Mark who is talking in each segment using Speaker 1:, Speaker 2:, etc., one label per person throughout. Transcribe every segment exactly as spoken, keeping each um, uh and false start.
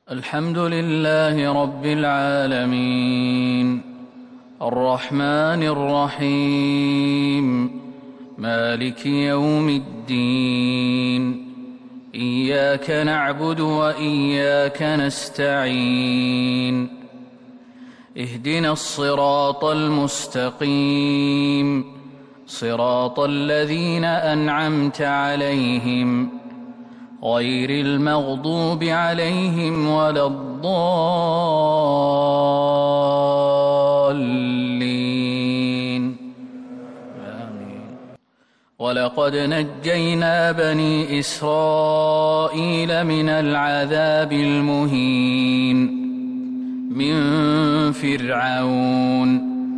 Speaker 1: الحمد لله رب العالمين الرحمن الرحيم مالك يوم الدين إياك نعبد وإياك نستعين اهدنا الصراط المستقيم صراط الذين أنعمت عليهم غير المغضوب عليهم ولا الضالين آمين. ولقد نجينا بني إسرائيل من العذاب المهين من فرعون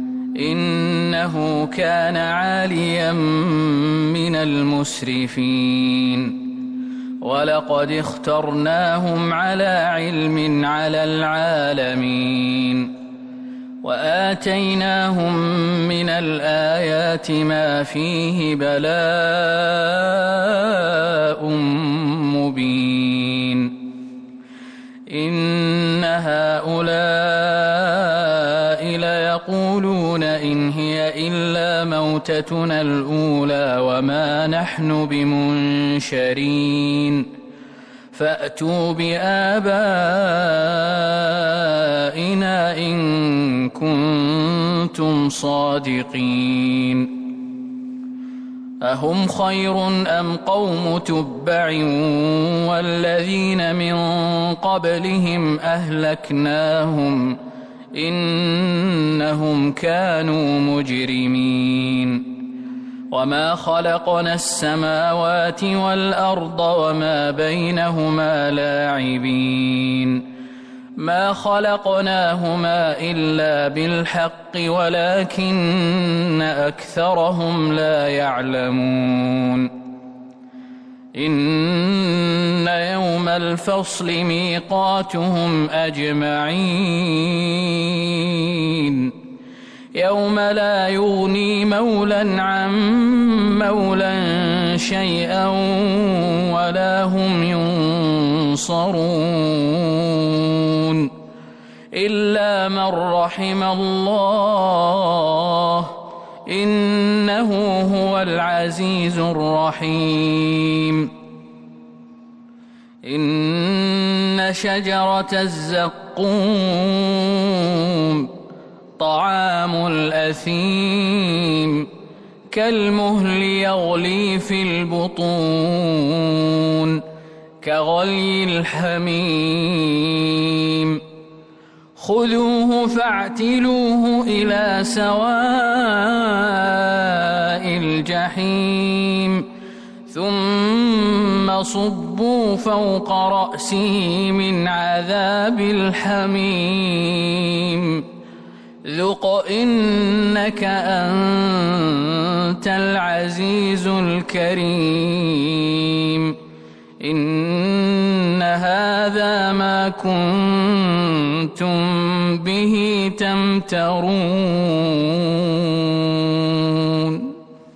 Speaker 1: إنه كان عاليا من المسرفين ولقد اخترناهم على علم على العالمين وآتيناهم من الآيات ما فيه بلاء مبين إن هؤلاء ليقولون إن هي إلا موتتنا الأولى وما نحن بمنشرين فأتوا بآبائنا إن كنتم صادقين أهم خير أم قوم تبع والذين من قبلهم أهلكناهم إنهم كانوا مجرمين وما خلقنا السماوات والأرض وما بينهما لاعبين ما خلقناهما إلا بالحق ولكن أكثرهم لا يعلمون إن يوم الفصل ميقاتهم أجمعين يوم لا يغني مولى عن مولى شيئا ولا هم ينصرون إلا من رحم الله إنه هو العزيز الرحيم إن شجرة الزقوم طعام الأثيم كالمهل يغلي في البطون كغلي الحميم خذوه فاعتلوه إلى سواء الجحيم ثم صبوا فوق رأسه من عذاب الحميم ذق إنك أنت العزيز الكريم إن هذا ما كنتم به تمترون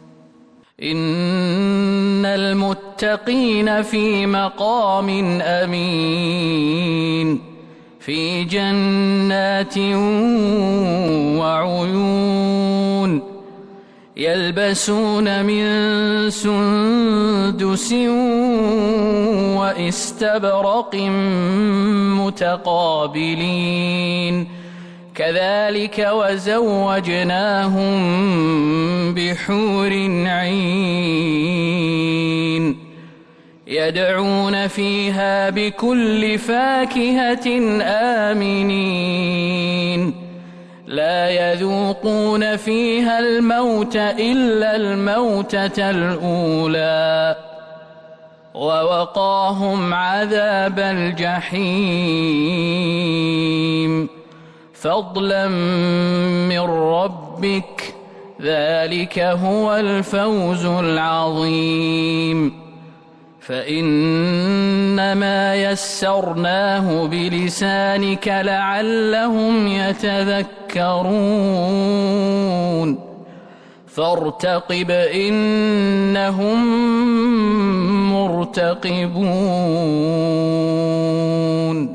Speaker 1: إن المتقين في مقام أمين في جنات وعيون يلبسون من سندس واستبرق متقابلين كذلك وزوجناهم بحور عين يدعون فيها بكل فاكهة آمنين لا يذوقون فيها الموت إلا الموتة الأولى ووقاهم عذاب الجحيم فضلا من ربك ذلك هو الفوز العظيم فإنما يسرناه بلسانك لعلهم يتذكرون فارتقب إنهم مرتقبون